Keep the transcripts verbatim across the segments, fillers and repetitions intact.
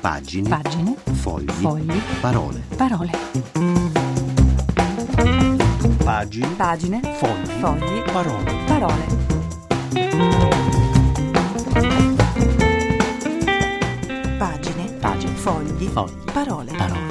Pagine. Pagine. Fogli. Fogli. Parole. Parole. Pagine. Pagine. Fogli. Fogli. Parole. Parole. Pagine. Pagine. Fogli. Fogli. Parole. Parole.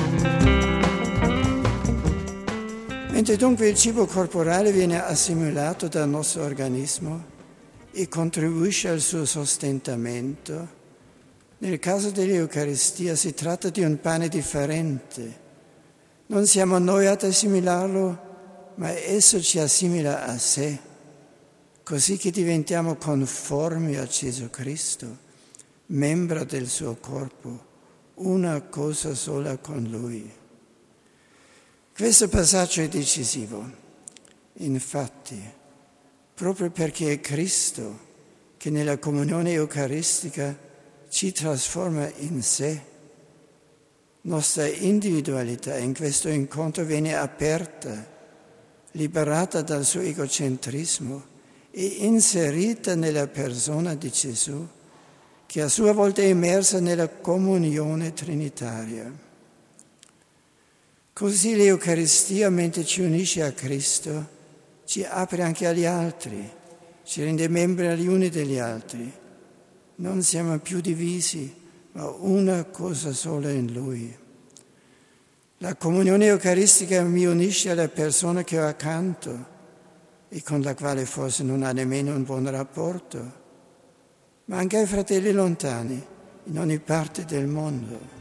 Mentre dunque il cibo corporale viene assimilato dal nostro organismo e contribuisce al suo sostentamento, nel caso dell'Eucaristia si tratta di un pane differente. Non siamo noi ad assimilarlo, ma esso ci assimila a sé, così che diventiamo conformi a Gesù Cristo, membro del suo corpo, una cosa sola con Lui. Questo passaggio è decisivo. Infatti, proprio perché è Cristo che nella comunione eucaristica ci trasforma in sé, nostra individualità in questo incontro viene aperta, liberata dal suo egocentrismo e inserita nella persona di Gesù, che a sua volta è immersa nella comunione trinitaria. Così l'Eucaristia, mentre ci unisce a Cristo, ci apre anche agli altri, ci rende membri gli uni degli altri. Non siamo più divisi, ma una cosa sola in Lui. La comunione eucaristica mi unisce alla persona che ho accanto e con la quale forse non ha nemmeno un buon rapporto, ma anche ai fratelli lontani, in ogni parte del mondo.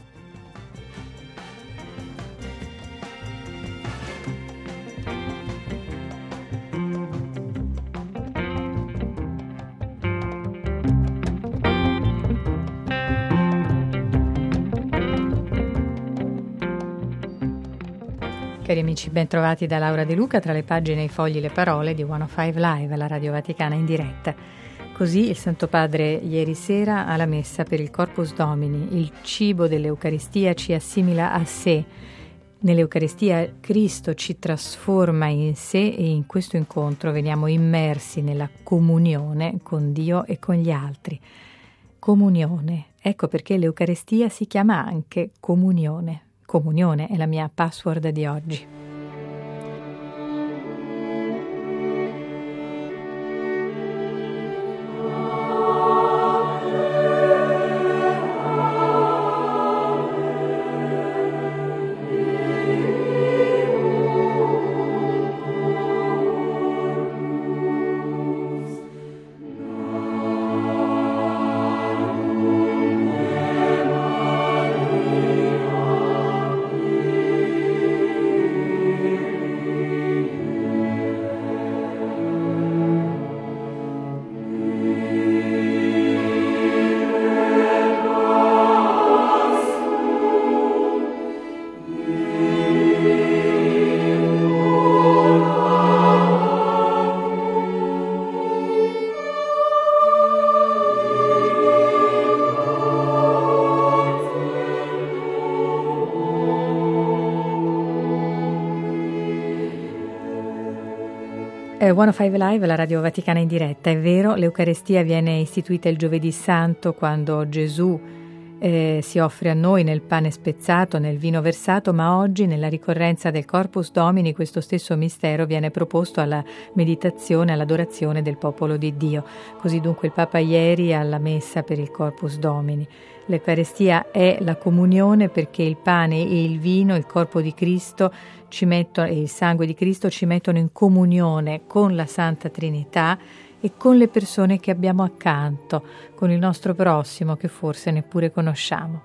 Cari amici, ben trovati da Laura De Luca tra le pagine, i fogli, le parole di centocinque Live, la Radio Vaticana in diretta. Così il Santo Padre ieri sera alla messa per il Corpus Domini, il cibo dell'Eucaristia ci assimila a sé. Nell'Eucaristia Cristo ci trasforma in sé e in questo incontro veniamo immersi nella comunione con Dio e con gli altri. Comunione, ecco perché l'Eucaristia si chiama anche comunione. Comunione è la mia password di oggi. centocinque Live, la Radio Vaticana in diretta. È vero, l'Eucaristia viene istituita il giovedì santo quando Gesù eh, si offre a noi nel pane spezzato, nel vino versato, ma oggi nella ricorrenza del Corpus Domini questo stesso mistero viene proposto alla meditazione, all'adorazione del popolo di Dio. Così dunque il Papa ieri alla messa per il Corpus Domini. L'Eucaristia è la comunione perché il pane e il vino, il corpo di Cristo ci mettono, e il sangue di Cristo ci mettono in comunione con la Santa Trinità e con le persone che abbiamo accanto, con il nostro prossimo che forse neppure conosciamo.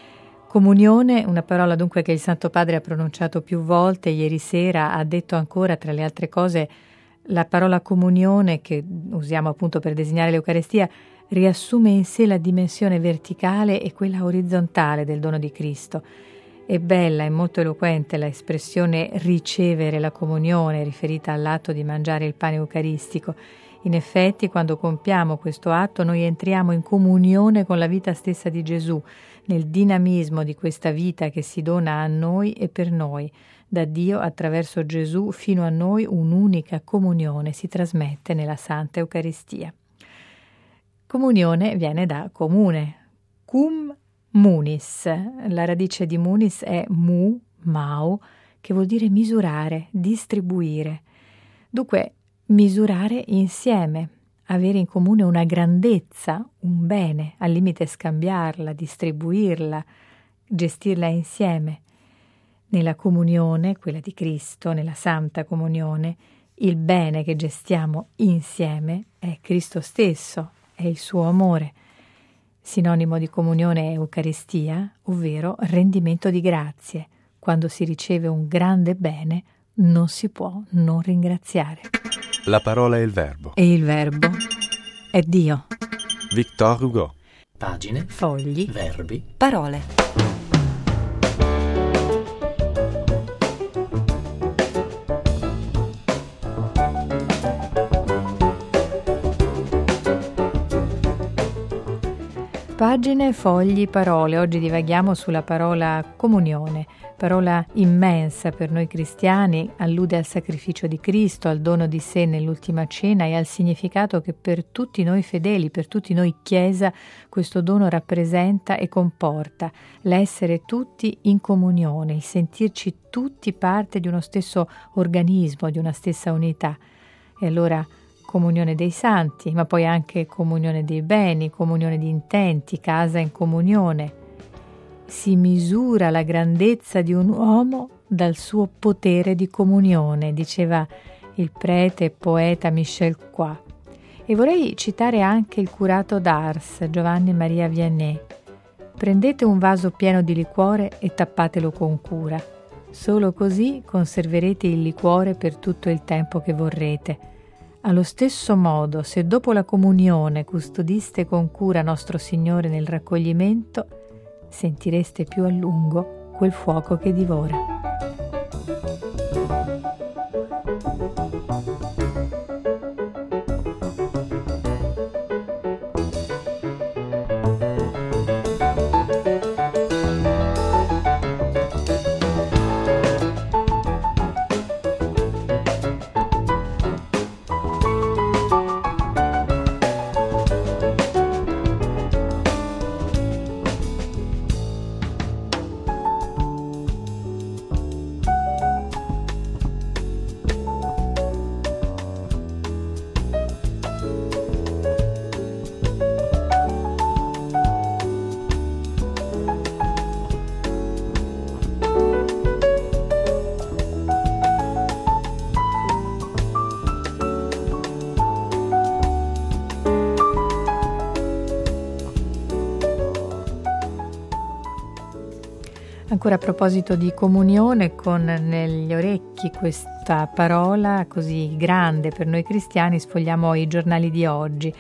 Comunione, una parola dunque che il Santo Padre ha pronunciato più volte. Ieri sera ha detto ancora, tra le altre cose, la parola comunione, che usiamo appunto per designare l'Eucaristia, riassume in sé la dimensione verticale e quella orizzontale del dono di Cristo. È bella e molto eloquente l'espressione ricevere la comunione riferita all'atto di mangiare il pane eucaristico. In effetti, quando compiamo questo atto, noi entriamo in comunione con la vita stessa di Gesù, nel dinamismo di questa vita che si dona a noi e per noi. Da Dio, attraverso Gesù, fino a noi un'unica comunione si trasmette nella Santa Eucaristia. Comunione viene da comune, cum Munis. La radice di munis è mu, mau, che vuol dire misurare, distribuire. Dunque, misurare insieme, avere in comune una grandezza, un bene, al limite scambiarla, distribuirla, gestirla insieme. Nella comunione, quella di Cristo, nella Santa Comunione, il bene che gestiamo insieme è Cristo stesso, è il suo amore. Sinonimo di comunione è Eucaristia, ovvero rendimento di grazie. Quando si riceve un grande bene, non si può non ringraziare. La parola è il verbo. E il verbo è Dio. Victor Hugo. Pagine, fogli, verbi, parole. Pagine, fogli, parole. Oggi divaghiamo sulla parola comunione, parola immensa per noi cristiani, allude al sacrificio di Cristo, al dono di sé nell'ultima cena e al significato che per tutti noi fedeli, per tutti noi Chiesa, questo dono rappresenta e comporta, l'essere tutti in comunione, il sentirci tutti parte di uno stesso organismo, di una stessa unità. E allora comunione dei santi, ma poi anche comunione dei beni, comunione di intenti, casa in comunione. Si misura la grandezza di un uomo dal suo potere di comunione, diceva il prete e poeta Michel Quois. E vorrei citare anche il curato d'Ars, Giovanni Maria Vianney. Prendete un vaso pieno di liquore e tappatelo con cura. Solo così conserverete il liquore per tutto il tempo che vorrete. Allo stesso modo, se dopo la comunione custodiste con cura nostro Signore nel raccoglimento, sentireste più a lungo quel fuoco che divora. Ancora a proposito di comunione, con negli orecchi questa parola così grande per noi cristiani, sfogliamo i giornali di oggi.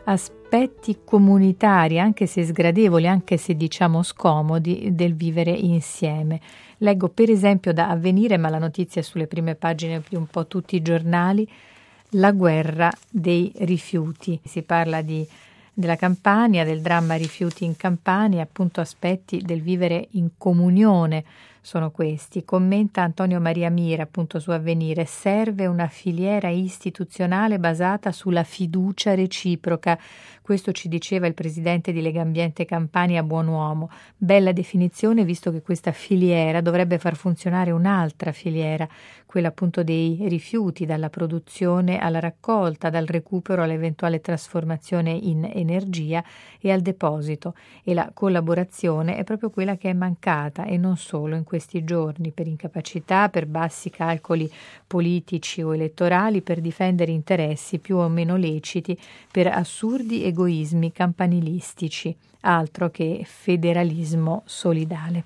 Aspetti comunitari, anche se sgradevoli, anche se diciamo scomodi, del vivere insieme. Leggo per esempio da Avvenire, ma la notizia è sulle prime pagine di un po' tutti i giornali, la guerra dei rifiuti. Si parla di della Campania, del dramma rifiuti in Campania, appunto aspetti del vivere in comunione sono questi. Commenta Antonio Maria Mira, appunto su Avvenire, serve una filiera istituzionale basata sulla fiducia reciproca. Questo ci diceva il presidente di Legambiente Campania Buonuomo. Bella definizione, visto che questa filiera dovrebbe far funzionare un'altra filiera, quella appunto dei rifiuti, dalla produzione alla raccolta, dal recupero all'eventuale trasformazione in energia e al deposito. E la collaborazione è proprio quella che è mancata, e non solo in questi giorni, per incapacità, per bassi calcoli politici o elettorali, per difendere interessi più o meno leciti, per assurdi egoismi campanilistici, altro che federalismo solidale.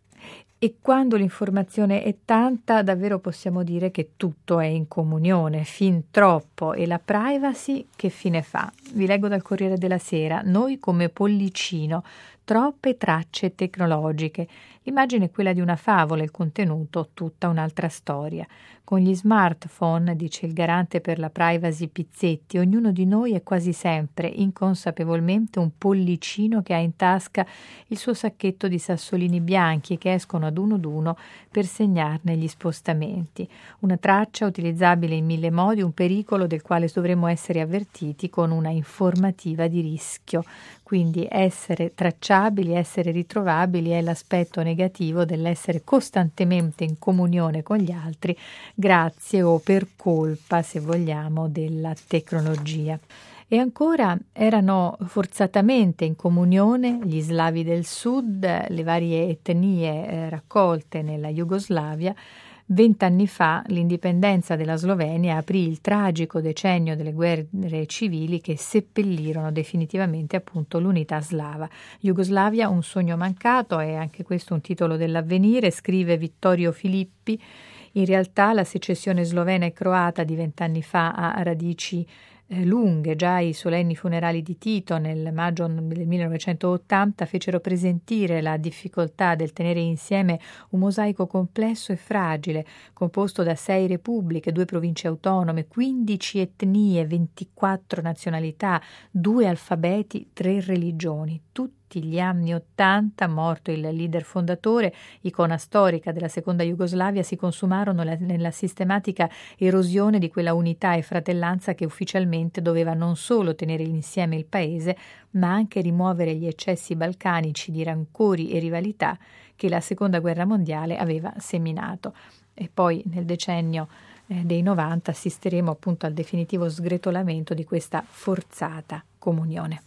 E quando l'informazione è tanta, davvero possiamo dire che tutto è in comunione, fin troppo, e la privacy che fine fa? Vi leggo dal Corriere della Sera, noi come Pollicino, troppe tracce tecnologiche. L'immagine è quella di una favola, il contenuto tutta un'altra storia. Con gli smartphone, dice il garante per la privacy Pizzetti, ognuno di noi è quasi sempre, inconsapevolmente, un pollicino che ha in tasca il suo sacchetto di sassolini bianchi che escono ad uno ad uno per segnarne gli spostamenti. Una traccia utilizzabile in mille modi, un pericolo del quale dovremmo essere avvertiti con una informativa di rischio. Quindi essere tracciati abbracciabili, essere ritrovabili è l'aspetto negativo dell'essere costantemente in comunione con gli altri, grazie o per colpa, se vogliamo, della tecnologia. E ancora erano forzatamente in comunione gli slavi del sud, le varie etnie eh, raccolte nella Jugoslavia. Vent'anni fa l'indipendenza della Slovenia aprì il tragico decennio delle guerre civili che seppellirono definitivamente appunto l'unità slava. Jugoslavia, un sogno mancato, è anche questo un titolo dell'Avvenire, scrive Vittorio Filippi. In realtà la secessione slovena e croata di vent'anni fa ha radici Eh, lunghe. Già i solenni funerali di Tito nel maggio del millenovecentottanta fecero presentire la difficoltà del tenere insieme un mosaico complesso e fragile, composto da sei repubbliche, due province autonome, quindici etnie, ventiquattro nazionalità, due alfabeti, tre religioni. Tutti gli anni Ottanta, morto il leader fondatore, icona storica della seconda Jugoslavia, si consumarono la, nella sistematica erosione di quella unità e fratellanza che ufficialmente doveva non solo tenere insieme il paese, ma anche rimuovere gli eccessi balcanici di rancori e rivalità che la seconda guerra mondiale aveva seminato. E poi nel decennio eh, dei novanta assisteremo appunto al definitivo sgretolamento di questa forzata comunione.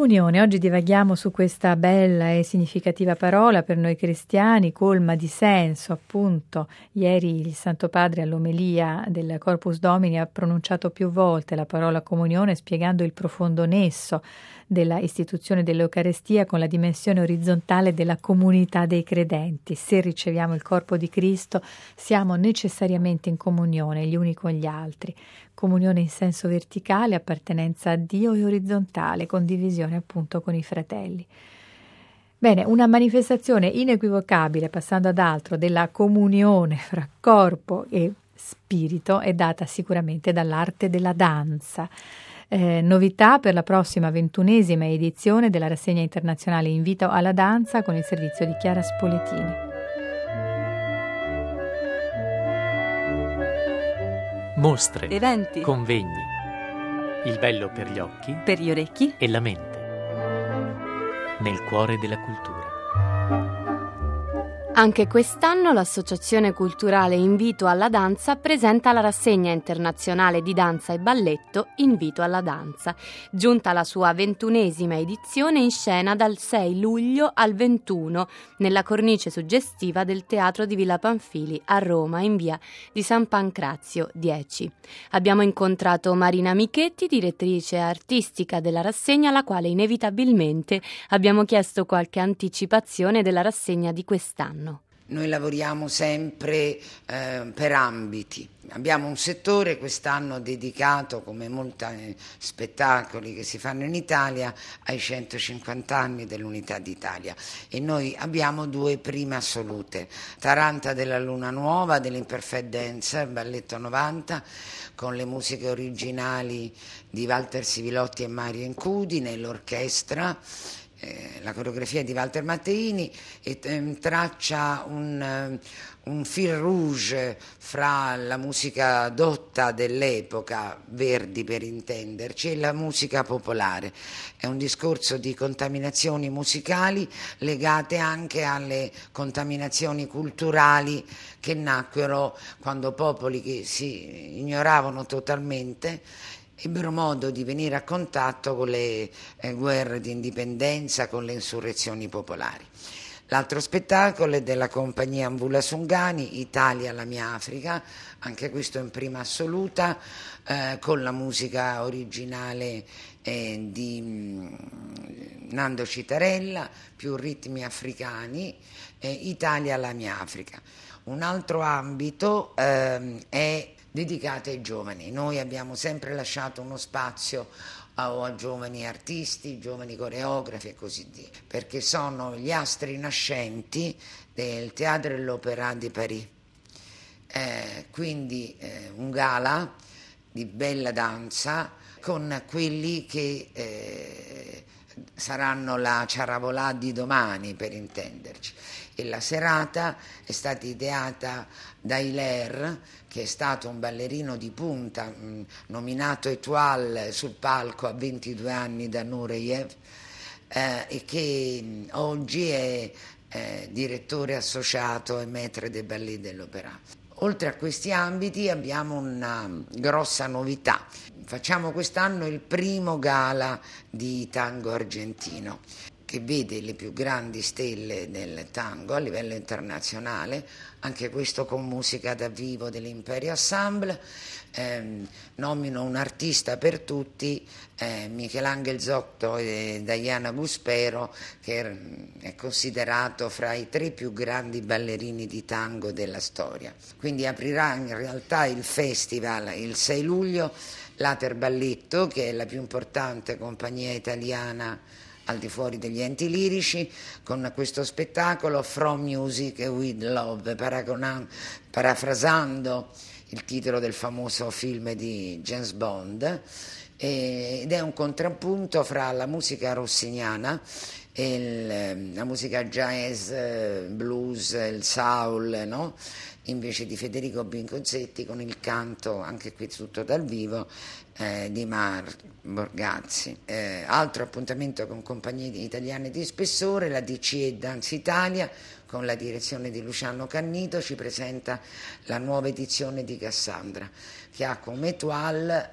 Comunione, oggi divaghiamo su questa bella e significativa parola per noi cristiani, colma di senso, appunto. Ieri il Santo Padre all'omelia del Corpus Domini ha pronunciato più volte la parola comunione, spiegando il profondo nesso della istituzione dell'Eucarestia con la dimensione orizzontale della comunità dei credenti. Se riceviamo il corpo di Cristo, siamo necessariamente in comunione gli uni con gli altri. Comunione in senso verticale, appartenenza a Dio, e orizzontale, condivisione appunto con i fratelli. Bene, una manifestazione inequivocabile, passando ad altro, della comunione fra corpo e spirito è data sicuramente dall'arte della danza. Eh, novità per la prossima ventunesima edizione della rassegna internazionale Invito alla danza con il servizio di Chiara Spoletini. Mostre, eventi, convegni, il bello per gli occhi, per gli orecchi e la mente, nel cuore della cultura. Anche quest'anno l'Associazione Culturale Invito alla Danza presenta la rassegna internazionale di danza e balletto Invito alla Danza, giunta alla sua ventunesima edizione in scena dal sei luglio al ventuno nella cornice suggestiva del Teatro di Villa Pamphili a Roma in via di San Pancrazio dieci. Abbiamo incontrato Marina Michetti, direttrice artistica della rassegna, alla quale inevitabilmente abbiamo chiesto qualche anticipazione della rassegna di quest'anno. Noi lavoriamo sempre eh, per ambiti. Abbiamo un settore quest'anno dedicato, come molti spettacoli che si fanno in Italia, ai centocinquanta anni dell'Unità d'Italia, e noi abbiamo due prime assolute: Taranta della Luna Nuova dell'Imperfect Dancer, balletto novanta, con le musiche originali di Walter Sivilotti e Mario Incudi nell'orchestra. La coreografia di Walter Matteini, e eh, traccia un, uh, un fil rouge fra la musica dotta dell'epoca, Verdi per intenderci, e la musica popolare. È un discorso di contaminazioni musicali legate anche alle contaminazioni culturali che nacquero quando popoli che si ignoravano totalmente ebbero modo di venire a contatto con le eh, guerre di indipendenza, con le insurrezioni popolari. L'altro spettacolo è della compagnia Mvula Sungani, Italia la mia Africa, anche questo in prima assoluta, eh, con la musica originale eh, di mh, Nando Citarella, più ritmi africani, eh, Italia la mia Africa. Un altro ambito eh, è dedicate ai giovani. Noi abbiamo sempre lasciato uno spazio a, a giovani artisti, giovani coreografi e così via, perché sono gli astri nascenti del Théâtre de l'Opéra di Paris. Eh, quindi eh, un gala di bella danza con quelli che eh, saranno la Ciaravolà di domani, per intenderci. E la serata è stata ideata da Hilaire, che è stato un ballerino di punta, mh, nominato étoile sul palco a ventidue anni da Nureyev, eh, e che mh, oggi è eh, direttore associato e maître des ballets dell'Opéra. Oltre a questi ambiti abbiamo una grossa novità. Facciamo quest'anno il primo gala di tango argentino, che vede le più grandi stelle del tango a livello internazionale, anche questo con musica da vivo dell'Imperio Ensemble. Eh, nomino un artista per tutti, eh, Michelangelo Zotto e Diana Guspero, che è considerato fra i tre più grandi ballerini di tango della storia. Quindi aprirà in realtà il festival il sei luglio l'Ater Balletto, che è la più importante compagnia italiana al di fuori degli enti lirici, con questo spettacolo From Music with Love, parafrasando il titolo del famoso film di James Bond, ed è un contrappunto fra la musica rossiniana e il, la musica jazz, blues, il soul, no? invece di Federico Bincozzetti, con il canto, anche qui tutto dal vivo, eh, di Mar Borgazzi. Eh, altro appuntamento con compagnie italiane di spessore, la D C E Dance Italia, con la direzione di Luciano Cannito, ci presenta la nuova edizione di Cassandra, che ha come toile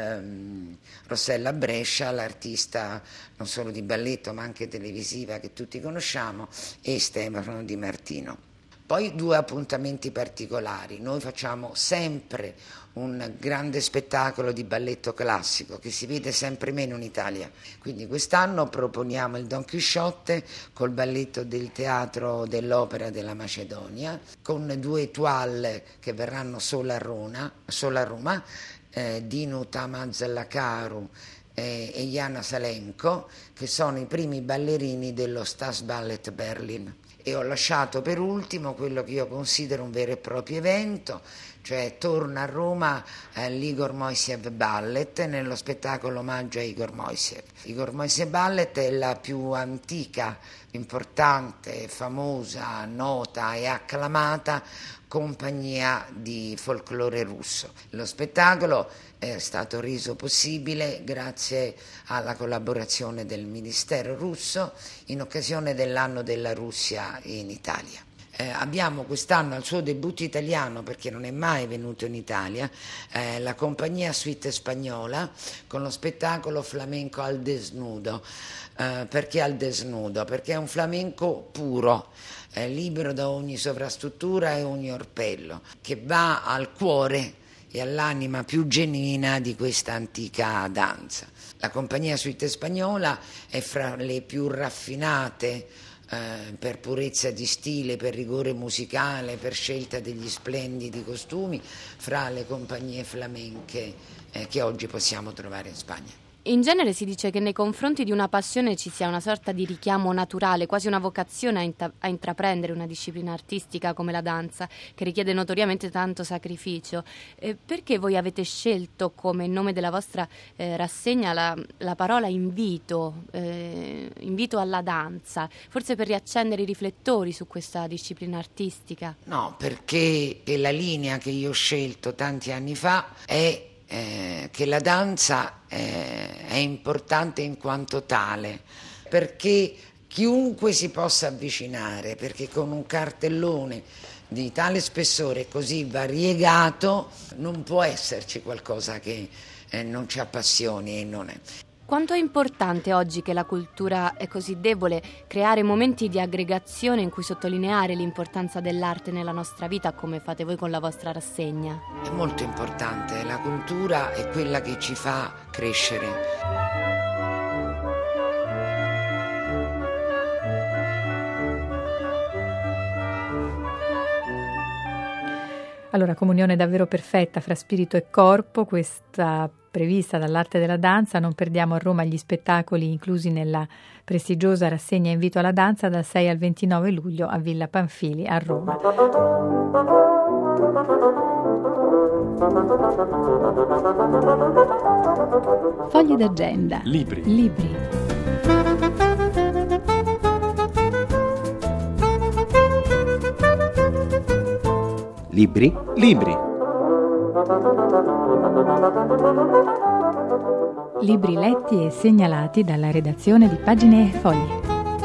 ehm, Rossella Brescia, l'artista non solo di balletto ma anche televisiva che tutti conosciamo, e Stefano Di Martino. Poi due appuntamenti particolari: noi facciamo sempre un grande spettacolo di balletto classico che si vede sempre meno in Italia, quindi quest'anno proponiamo il Don Chisciotte col balletto del Teatro dell'Opera della Macedonia, con due toile che verranno solo a Roma, solo a Roma eh, Dinu Tamazallakaru e Jana Salenko, che sono i primi ballerini dello Staatsballett Berlin. E ho lasciato per ultimo quello che io considero un vero e proprio evento, cioè torna a Roma eh, l'Igor Moiseev Ballet nello spettacolo omaggio a Igor Moiseev. Igor Moiseev Ballet è la più antica, importante, famosa, nota e acclamata compagnia di folklore russo. Lo spettacolo è stato reso possibile grazie alla collaborazione del Ministero russo in occasione dell'anno della Russia in Italia. Eh, abbiamo quest'anno al suo debutto italiano, perché non è mai venuto in Italia, eh, la compagnia Suite Spagnola con lo spettacolo Flamenco al desnudo. Eh, perché al desnudo? Perché è un flamenco puro, eh, libero da ogni sovrastruttura e ogni orpello, che va al cuore e all'anima più genuina di questa antica danza. La compagnia Suite Spagnola è fra le più raffinate eh, per purezza di stile, per rigore musicale, per scelta degli splendidi costumi, fra le compagnie flamenche eh, che oggi possiamo trovare in Spagna. In genere si dice che nei confronti di una passione ci sia una sorta di richiamo naturale, quasi una vocazione a, inta- a intraprendere una disciplina artistica come la danza, che richiede notoriamente tanto sacrificio. Eh, perché voi avete scelto come nome della vostra eh, rassegna la, la parola invito, eh, invito alla danza, forse per riaccendere i riflettori su questa disciplina artistica? No, perché la linea che io ho scelto tanti anni fa è Eh, che la danza eh, è importante in quanto tale, perché chiunque si possa avvicinare, perché con un cartellone di tale spessore e così variegato non può esserci qualcosa che eh, non ci appassioni e non è. Quanto è importante oggi, che la cultura è così debole, creare momenti di aggregazione in cui sottolineare l'importanza dell'arte nella nostra vita, come fate voi con la vostra rassegna? È molto importante, la cultura è quella che ci fa crescere. Allora, comunione davvero perfetta fra spirito e corpo, questa prevista dall'Arte della Danza. Non perdiamo a Roma gli spettacoli inclusi nella prestigiosa rassegna Invito alla Danza dal sei al ventinove luglio a Villa Pamphili a Roma. Fogli d'agenda. Libri. Libri. Libri? Libri. Libri letti e segnalati dalla redazione di Pagine e Fogli.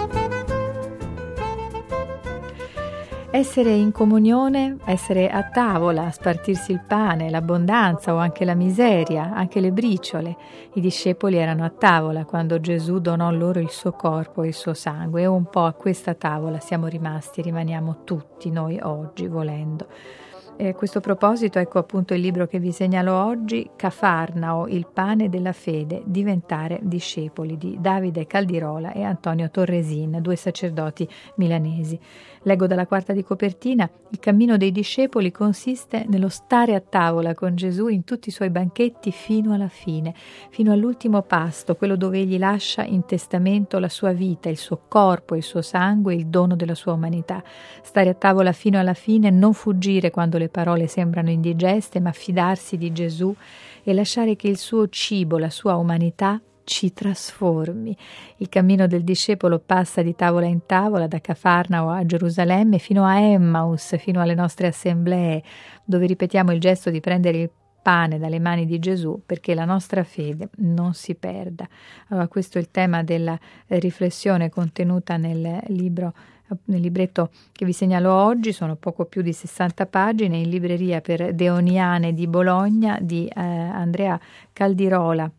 Essere in comunione, essere a tavola, spartirsi il pane, l'abbondanza o anche la miseria, anche le briciole. I discepoli erano a tavola quando Gesù donò loro il suo corpo e il suo sangue, e un po' a questa tavola siamo rimasti, rimaniamo tutti noi oggi, volendo. E a questo proposito ecco appunto il libro che vi segnalo oggi, Cafarnao, il pane della fede, diventare discepoli, di Davide Caldirola e Antonio Torresin, due sacerdoti milanesi. Leggo dalla quarta di copertina: il cammino dei discepoli consiste nello stare a tavola con Gesù in tutti i suoi banchetti fino alla fine, fino all'ultimo pasto, quello dove egli lascia in testamento la sua vita, il suo corpo, il suo sangue, il dono della sua umanità. Stare a tavola fino alla fine, non fuggire quando le parole sembrano indigeste, ma fidarsi di Gesù e lasciare che il suo cibo, la sua umanità, ci trasformi. Il cammino del discepolo passa di tavola in tavola, da Cafarnao a Gerusalemme, fino a Emmaus, fino alle nostre assemblee, dove ripetiamo il gesto di prendere il pane dalle mani di Gesù perché la nostra fede non si perda. Allora, questo è il tema della riflessione contenuta nel libro, nel libretto che vi segnalo oggi. Sono poco più di sessanta pagine, in libreria per Deoniane di Bologna di eh, Andrea Caldirola,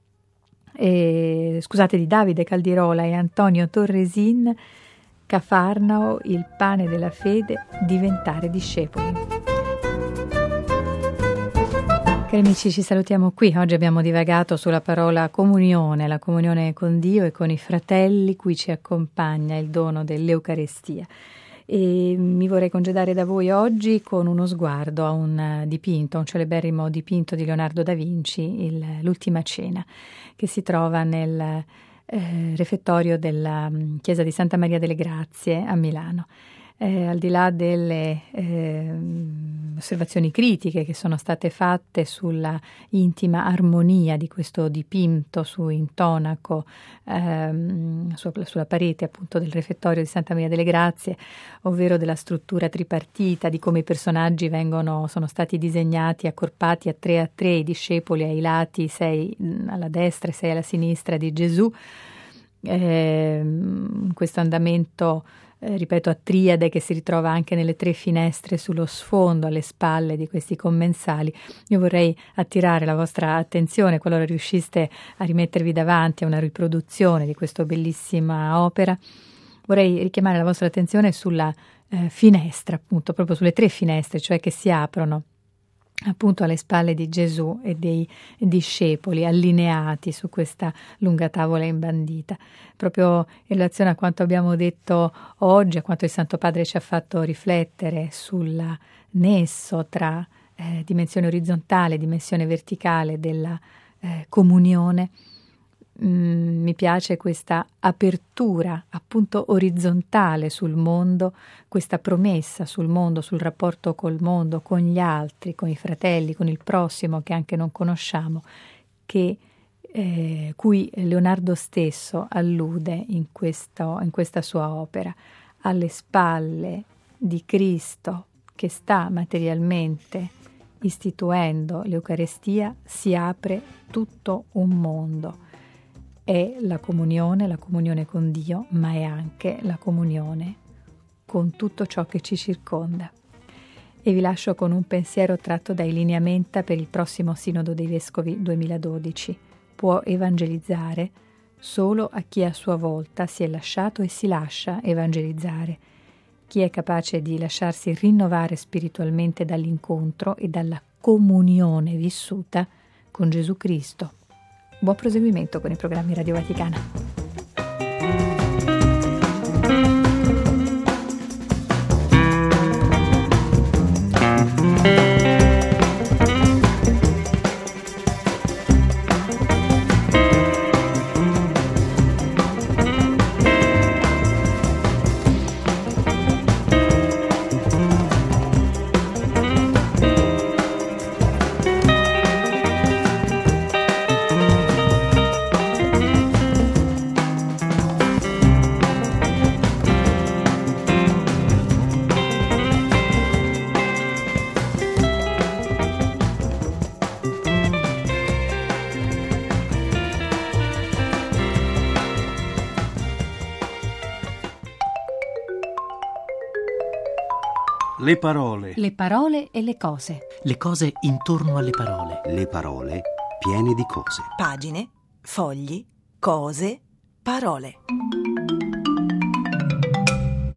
e, scusate, di Davide Caldirola e Antonio Torresin. Cafarnao, il pane della fede, diventare discepoli. Cari amici, ci salutiamo qui. Oggi abbiamo divagato sulla parola comunione, la comunione con Dio e con i fratelli, cui ci accompagna il dono dell'Eucarestia. E mi vorrei congedare da voi oggi con uno sguardo a un dipinto, un celeberrimo dipinto di Leonardo da Vinci, il, l'Ultima Cena, che si trova nel eh, refettorio della chiesa di Santa Maria delle Grazie a Milano. Eh, al di là delle eh, osservazioni critiche che sono state fatte sulla intima armonia di questo dipinto su intonaco ehm, su, sulla parete appunto del refettorio di Santa Maria delle Grazie, ovvero della struttura tripartita, di come i personaggi vengono, sono stati disegnati accorpati a tre a tre, i discepoli ai lati, sei alla destra e sei alla sinistra di Gesù, eh, questo andamento Eh, ripeto, a triade che si ritrova anche nelle tre finestre sullo sfondo alle spalle di questi commensali. Io vorrei attirare la vostra attenzione, qualora riusciste a rimettervi davanti a una riproduzione di questa bellissima opera, vorrei richiamare la vostra attenzione sulla eh, finestra, appunto, proprio sulle tre finestre, cioè che si aprono appunto alle spalle di Gesù e dei discepoli allineati su questa lunga tavola imbandita. Proprio in relazione a quanto abbiamo detto oggi, a quanto il Santo Padre ci ha fatto riflettere sul nesso tra eh, dimensione orizzontale e dimensione verticale della eh, comunione, Mm, mi piace questa apertura appunto orizzontale sul mondo, questa promessa sul mondo, sul rapporto col mondo, con gli altri, con i fratelli, con il prossimo che anche non conosciamo, che, eh, cui Leonardo stesso allude in, questo, in questa sua opera. Alle spalle di Cristo che sta materialmente istituendo l'Eucarestia si apre tutto un mondo. È la comunione, la comunione con Dio, ma è anche la comunione con tutto ciò che ci circonda. E vi lascio con un pensiero tratto dai lineamenta per il prossimo Sinodo dei Vescovi duemiladodici. Può evangelizzare solo a chi a sua volta si è lasciato e si lascia evangelizzare, chi è capace di lasciarsi rinnovare spiritualmente dall'incontro e dalla comunione vissuta con Gesù Cristo. Buon proseguimento con i programmi Radio Vaticana. Le parole. Le parole e le cose. Le cose intorno alle parole. Le parole piene di cose. Pagine, fogli, cose, parole.